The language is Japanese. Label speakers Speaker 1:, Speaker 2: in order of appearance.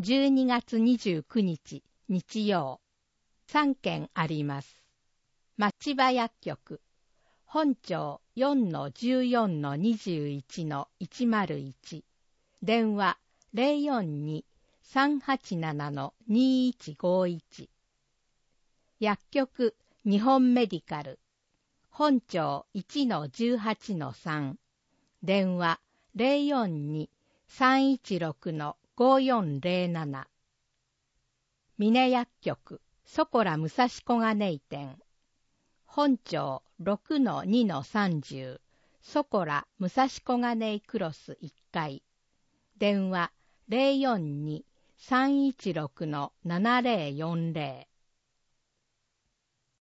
Speaker 1: 12月29日日曜、3件あります。町場薬局、本庁 4-14-21-101、電話 042-387-2151。薬局日本メディカル、本庁 1-18-3、電話 042-316-5407。峰薬局そこら武蔵小金井店、本庁 6-2-30、そこら武蔵小金井クロス1階、電話 042-316-7040。